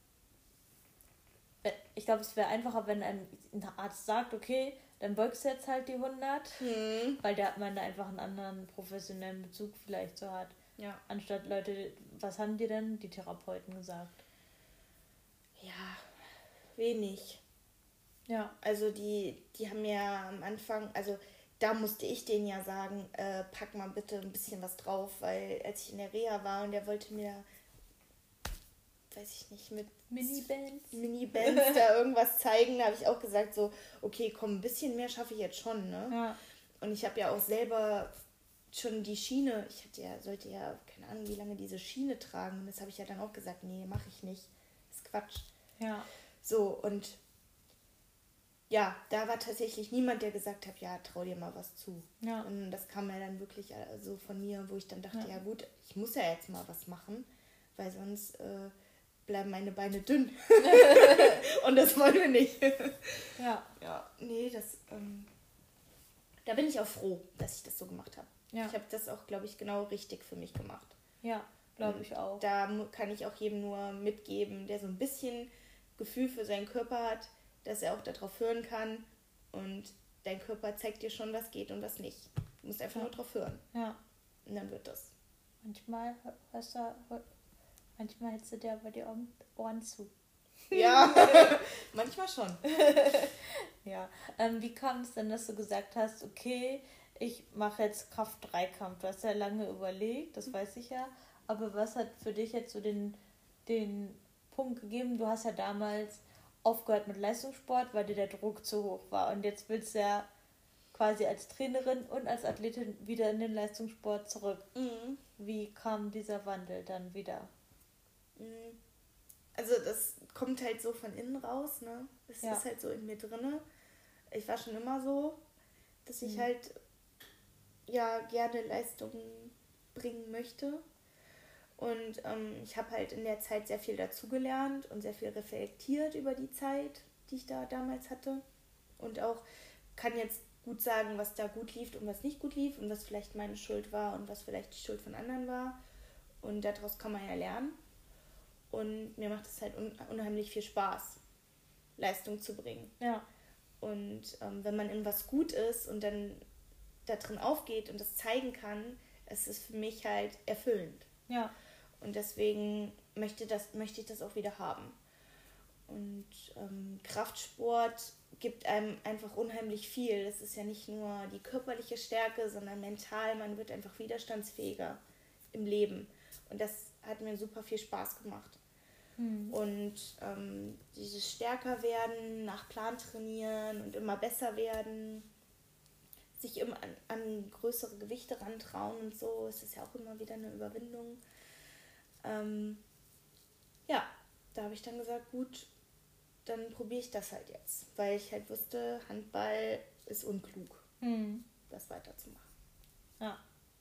ich glaube, es wäre einfacher, wenn ein Arzt sagt, okay, dann beugst du jetzt halt die 100, weil man da einfach einen anderen professionellen Bezug vielleicht so hat. Ja. Anstatt Leute, was haben dir denn die Therapeuten gesagt? Ja, wenig. Ja. Also die haben ja am Anfang, also da musste ich denen ja sagen, pack mal bitte ein bisschen was drauf, weil als ich in der Reha war und der wollte mir, weiß ich nicht, mit Mini-Bands da irgendwas zeigen, da habe ich auch gesagt so, okay, komm, ein bisschen mehr schaffe ich jetzt schon, ne? Ja. Und ich habe ja auch selber schon die Schiene, sollte ja, keine Ahnung, wie lange diese Schiene tragen. Und das habe ich ja dann auch gesagt, nee, mache ich nicht. Das ist Quatsch. Ja. So, und ja, da war tatsächlich niemand, der gesagt hat, ja, trau dir mal was zu. Ja. Und das kam ja dann wirklich so von mir, wo ich dann dachte, ja gut, ich muss ja jetzt mal was machen, weil sonst bleiben meine Beine dünn. Und das wollen wir nicht. Ja. Ja, nee, da bin ich auch froh, dass ich das so gemacht habe. Ja. Ich habe das auch, glaube ich, genau richtig für mich gemacht. Ja, glaube ich auch. Da kann ich auch jedem nur mitgeben, der so ein bisschen Gefühl für seinen Körper hat, dass er auch darauf hören kann. Und dein Körper zeigt dir schon, was geht und was nicht. Du musst einfach nur drauf hören. Ja. Und dann wird das. Manchmal hältst du dir aber die Ohren zu. Ja, manchmal schon. Ja. Wie kam es denn, dass du gesagt hast, okay, ich mache jetzt Kraft-3-Kampf? Du hast ja lange überlegt, das weiß ich ja. Aber was hat für dich jetzt so den Punkt gegeben? Du hast ja damals aufgehört mit Leistungssport, weil dir der Druck zu hoch war. Und jetzt willst du ja quasi als Trainerin und als Athletin wieder in den Leistungssport zurück. Mhm. Wie kam dieser Wandel dann wieder? Also das kommt halt so von innen raus, ne? Es ist halt so in mir drinne. Ich war schon immer so, dass ich halt ja gerne Leistungen bringen möchte. Und ich habe halt in der Zeit sehr viel dazugelernt und sehr viel reflektiert über die Zeit, die ich da damals hatte. Und auch kann jetzt gut sagen, was da gut lief und was nicht gut lief und was vielleicht meine Schuld war und was vielleicht die Schuld von anderen war. Und daraus kann man ja lernen. Und mir macht es halt unheimlich viel Spaß, Leistung zu bringen. Ja. Und wenn man in was gut ist und dann da drin aufgeht und das zeigen kann, ist es für mich halt erfüllend. Ja. Und deswegen möchte ich das auch wieder haben. Und Kraftsport gibt einem einfach unheimlich viel. Das ist ja nicht nur die körperliche Stärke, sondern mental. Man wird einfach widerstandsfähiger im Leben. Und das hat mir super viel Spaß gemacht. Und dieses stärker werden, nach Plan trainieren und immer besser werden, sich immer an größere Gewichte rantrauen und so, ist das ja auch immer wieder eine Überwindung. Ja, da habe ich dann gesagt, gut, dann probiere ich das halt jetzt, weil ich halt wusste, Handball ist unklug, das weiterzumachen. Ja.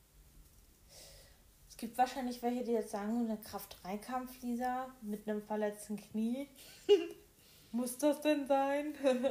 Es gibt wahrscheinlich welche, die jetzt sagen, eine Kraft-3-Kampf, Lisa, mit einem verletzten Knie. Muss das denn sein?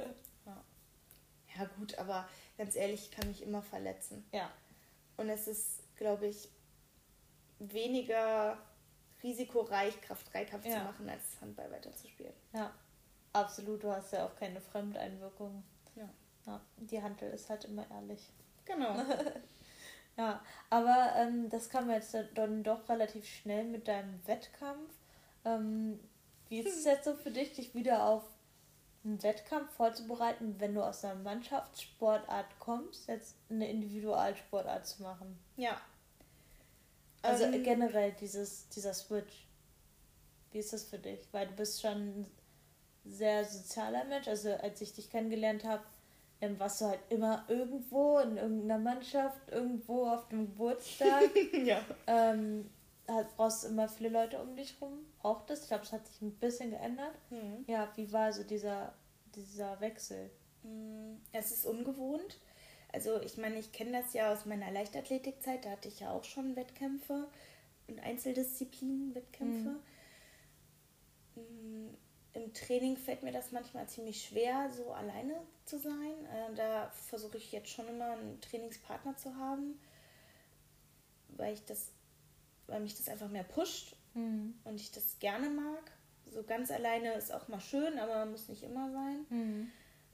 Ja gut, aber ganz ehrlich, ich kann mich immer verletzen. Ja. Und es ist, glaube ich, weniger risikoreich, Kraft-3-Kampf zu machen, als Handball weiterzuspielen. Ja, absolut. Du hast ja auch keine Fremdeinwirkung. Ja. Die Handel ist halt immer ehrlich. Genau. Ja, aber das kam jetzt dann doch relativ schnell mit deinem Wettkampf. Wie ist es jetzt so für dich, dich wieder auf einen Wettkampf vorzubereiten, wenn du aus einer Mannschaftssportart kommst, jetzt eine Individualsportart zu machen? Ja. Also generell dieser Switch. Wie ist das für dich? Weil du bist schon ein sehr sozialer Mensch. Also als ich dich kennengelernt habe, warst du halt immer irgendwo in irgendeiner Mannschaft, irgendwo auf dem Geburtstag. Ja. Brauchst du immer viele Leute um dich rum? Braucht das? Ich glaube, es hat sich ein bisschen geändert. Ja, wie war so dieser Wechsel? Es ist ungewohnt. Also ich meine, ich kenne das ja aus meiner Leichtathletikzeit, da hatte ich ja auch schon Wettkämpfe und Einzeldisziplinen-Wettkämpfe. im Training fällt mir das manchmal ziemlich schwer, so alleine zu sein. Da versuche ich jetzt schon immer einen Trainingspartner zu haben, weil mich das einfach mehr pusht und ich das gerne mag. So ganz alleine ist auch mal schön, aber muss nicht immer sein.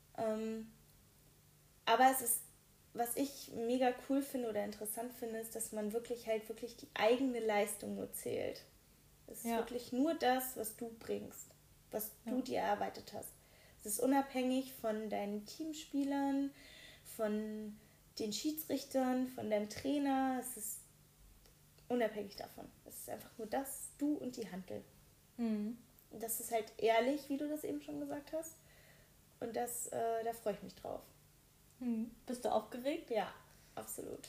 Aber was ich mega cool finde oder interessant finde, ist, dass man wirklich die eigene Leistung nur zählt. Es ist wirklich nur das, was du bringst, was du dir erarbeitet hast. Es ist unabhängig von deinen Teamspielern, von den Schiedsrichtern, von deinem Trainer. Es ist unabhängig davon. Es ist einfach nur das, du und die Hantel. Und das ist halt ehrlich, wie du das eben schon gesagt hast. Und da freue ich mich drauf. Bist du aufgeregt? Ja, absolut.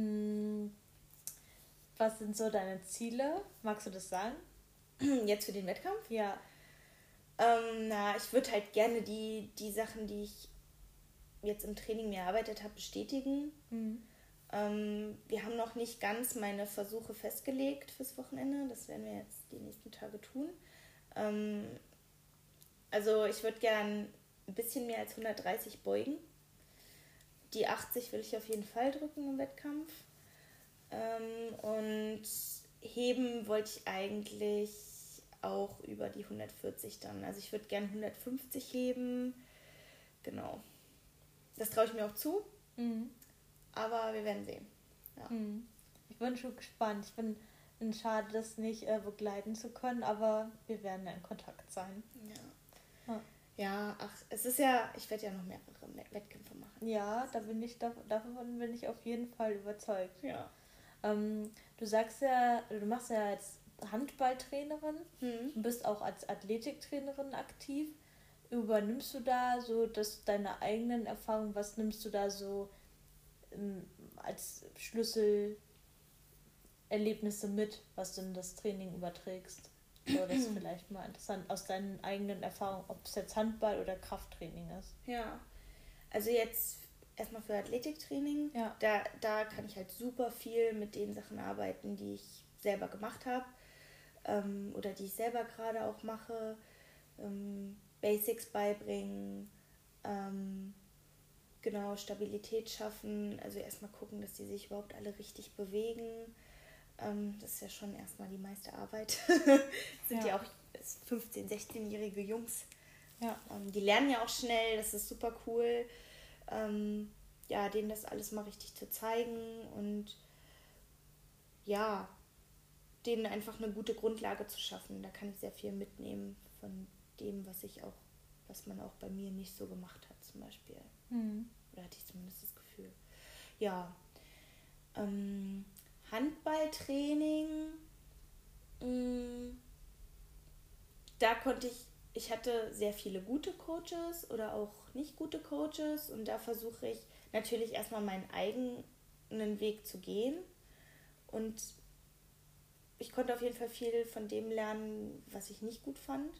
Was sind so deine Ziele? Magst du das sagen? Jetzt für den Wettkampf? Ja. Ich würde halt gerne die Sachen, die ich jetzt im Training mir erarbeitet habe, bestätigen. Wir haben noch nicht ganz meine Versuche festgelegt fürs Wochenende. Das werden wir jetzt die nächsten Tage tun. Also ich würde gern ein bisschen mehr als 130 beugen. Die 80 will ich auf jeden Fall drücken im Wettkampf. Und heben wollte ich eigentlich auch über die 140 dann. Also ich würde gern 150 heben. Genau. Das traue ich mir auch zu. Aber wir werden sehen. Ja. Ich bin schon gespannt. Ich bin schade, das nicht begleiten zu können, aber wir werden ja in Kontakt sein. Ja, es ist ja, ich werde ja noch mehrere Wettkämpfe machen. Ja, davon bin ich auf jeden Fall überzeugt. Ja. Du machst ja als Handballtrainerin, du bist auch als Athletiktrainerin aktiv. Übernimmst du da so deine eigenen Erfahrungen, was nimmst du da so als Schlüsselerlebnisse mit, was du in das Training überträgst? So, das ist vielleicht mal interessant aus deinen eigenen Erfahrungen, ob es jetzt Handball oder Krafttraining ist. Ja, also jetzt erstmal für Athletiktraining, da kann ich halt super viel mit den Sachen arbeiten, die ich selber gemacht habe oder die ich selber gerade auch mache. Basics beibringen, genau, Stabilität schaffen, also erstmal gucken, dass die sich überhaupt alle richtig bewegen. Das ist ja schon erstmal die meiste Arbeit. Sind ja auch 15-, 16-jährige Jungs. Ja. Die lernen ja auch schnell, das ist super cool. Denen das alles mal richtig zu zeigen und ja, denen einfach eine gute Grundlage zu schaffen. Da kann ich sehr viel mitnehmen von dem, was man auch bei mir nicht so gemacht hat, zum Beispiel. Oder hatte ich zumindest das Gefühl. Ja. Handballtraining, da ich hatte sehr viele gute Coaches oder auch nicht gute Coaches und da versuche ich natürlich erstmal meinen eigenen Weg zu gehen und ich konnte auf jeden Fall viel von dem lernen, was ich nicht gut fand.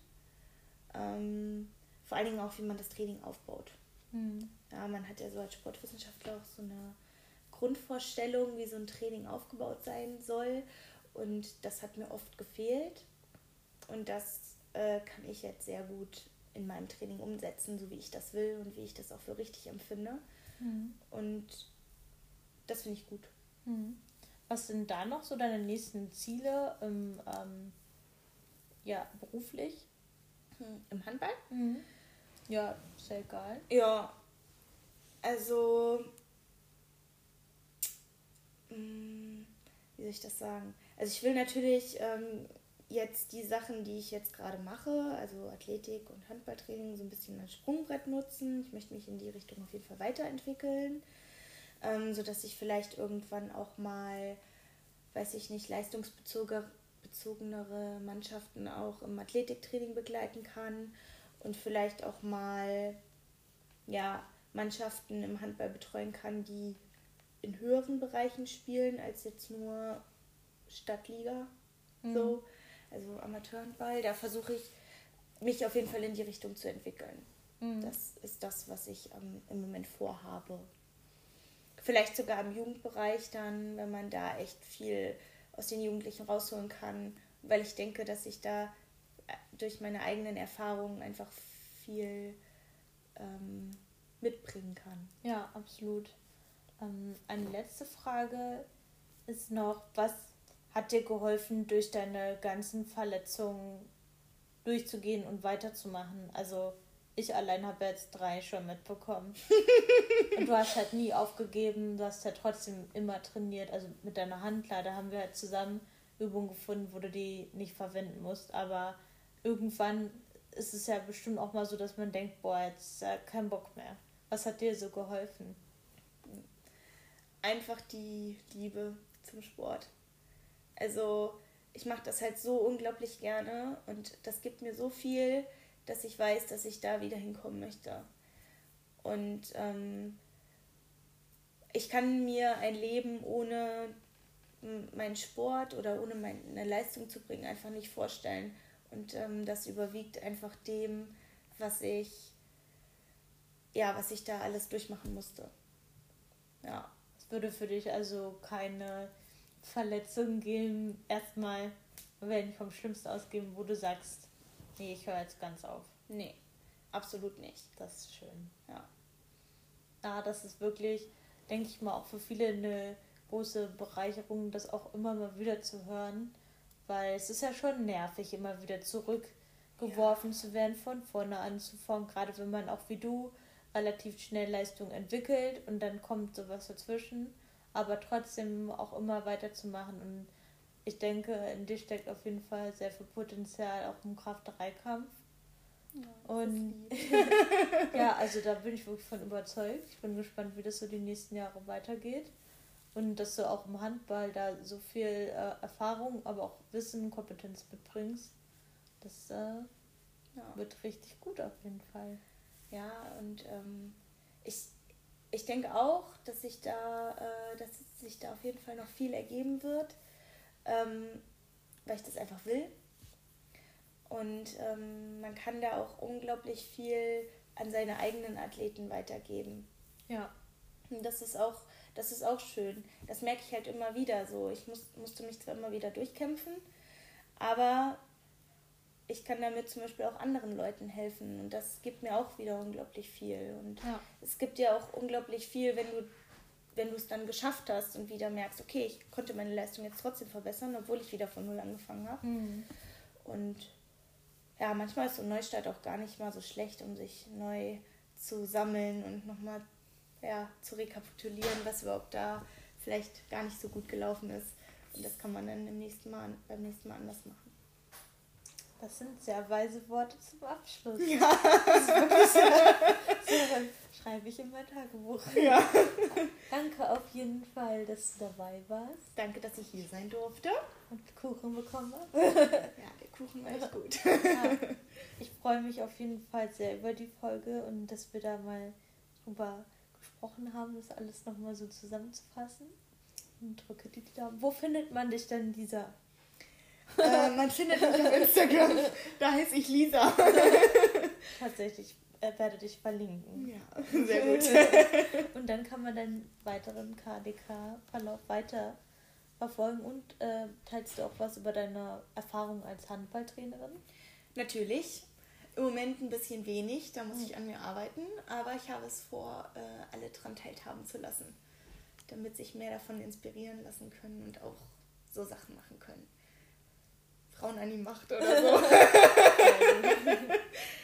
Vor allen Dingen auch, wie man das Training aufbaut. Ja, man hat ja so als Sportwissenschaftler auch so eine Grundvorstellung, wie so ein Training aufgebaut sein soll. Und das hat mir oft gefehlt. Und das kann ich jetzt sehr gut in meinem Training umsetzen, so wie ich das will und wie ich das auch für richtig empfinde. Und das finde ich gut. Was sind da noch so deine nächsten Ziele beruflich? Im Handball? Ja, ist ja egal. Ja, also wie soll ich das sagen? Also ich will natürlich jetzt die Sachen, die ich jetzt gerade mache, also Athletik und Handballtraining, so ein bisschen als Sprungbrett nutzen. Ich möchte mich in die Richtung auf jeden Fall weiterentwickeln, sodass ich vielleicht irgendwann auch mal, weiß ich nicht, leistungsbezogenere Mannschaften auch im Athletiktraining begleiten kann und vielleicht auch mal Mannschaften im Handball betreuen kann, die in höheren Bereichen spielen als jetzt nur Stadtliga, so, also Amateurhandball. Da versuche ich, mich auf jeden Fall in die Richtung zu entwickeln. Das ist das, was ich im Moment vorhabe. Vielleicht sogar im Jugendbereich dann, wenn man da echt viel aus den Jugendlichen rausholen kann, weil ich denke, dass ich da durch meine eigenen Erfahrungen einfach viel mitbringen kann. Ja, absolut. Eine letzte Frage ist noch, was hat dir geholfen, durch deine ganzen Verletzungen durchzugehen und weiterzumachen? Also ich allein habe jetzt 3 schon mitbekommen. Und du hast halt nie aufgegeben, du hast ja trotzdem immer trainiert. Also mit deiner Handkleider, da haben wir halt zusammen Übungen gefunden, wo du die nicht verwenden musst. Aber irgendwann ist es ja bestimmt auch mal so, dass man denkt, boah, jetzt kein Bock mehr. Was hat dir so geholfen? Einfach die Liebe zum Sport. Also ich mache das halt so unglaublich gerne und das gibt mir so viel, dass ich weiß, dass ich da wieder hinkommen möchte. Und ich kann mir ein Leben ohne meinen Sport oder ohne meine Leistung zu bringen einfach nicht vorstellen. Und das überwiegt einfach dem, was ich da alles durchmachen musste. Ja. Es würde für dich also keine Verletzung geben, erstmal, wenn ich vom Schlimmsten ausgehen, wo du sagst, nee, ich höre jetzt ganz auf. Nee, absolut nicht. Das ist schön. Ja. Ja, das ist wirklich, denke ich mal, auch für viele eine große Bereicherung, das auch immer mal wieder zu hören, weil es ist ja schon nervig, immer wieder zurückgeworfen zu werden, von vorne anzufangen, gerade wenn man auch wie du relativ schnell Leistung entwickelt und dann kommt sowas dazwischen, aber trotzdem auch immer weiterzumachen. Und ich denke, in dir steckt auf jeden Fall sehr viel Potenzial, auch im Kraft-3-Kampf. Ja, Und ja, also da bin ich wirklich von überzeugt. Ich bin gespannt, wie das so die nächsten Jahre weitergeht. Und dass du auch im Handball da so viel Erfahrung, aber auch Wissen und Kompetenz mitbringst. Das wird richtig gut auf jeden Fall. Ja, und ich denke auch, dass sich da auf jeden Fall noch viel ergeben wird, weil ich das einfach will. Und man kann da auch unglaublich viel an seine eigenen Athleten weitergeben. Ja. Und das ist auch schön. Das merke ich halt immer wieder so. Ich musste mich zwar immer wieder durchkämpfen, aber ich kann damit zum Beispiel auch anderen Leuten helfen und das gibt mir auch wieder unglaublich viel. Und es gibt dir auch unglaublich viel, wenn du es dann geschafft hast und wieder merkst, okay, ich konnte meine Leistung jetzt trotzdem verbessern, obwohl ich wieder von Null angefangen habe. Mhm. Und ja, manchmal ist so ein Neustart auch gar nicht mal so schlecht, um sich neu zu sammeln und nochmal zu rekapitulieren, was überhaupt da vielleicht gar nicht so gut gelaufen ist. Und das kann man dann beim nächsten Mal anders machen. Das sind sehr weise Worte zum Abschluss. Ja. Das ist wirklich so, schreibe ich in mein Tagebuch. Ja. Danke auf jeden Fall, dass du dabei warst. Danke, dass ich hier sein durfte. Und Kuchen bekommen hast. Ja, der Kuchen war echt gut. Ja, ich freue mich auf jeden Fall sehr über die Folge und dass wir da mal drüber gesprochen haben, das alles nochmal so zusammenzufassen. Und drücke die Daumen. Wo findet man dich denn, Lisa? Man findet mich auf Instagram. Da heiße ich Lisa. Tatsächlich, werde dich verlinken. Ja, sehr gut. Und dann kann man den weiteren KDK-Verlauf weiter verfolgen. Und teilst du auch was über deine Erfahrung als Handballtrainerin? Natürlich. Im Moment ein bisschen wenig, da muss ich an mir arbeiten. Aber ich habe es vor, alle dran teilhaben zu lassen, damit sich mehr davon inspirieren lassen können und auch so Sachen machen können. Frauen an die Macht oder so.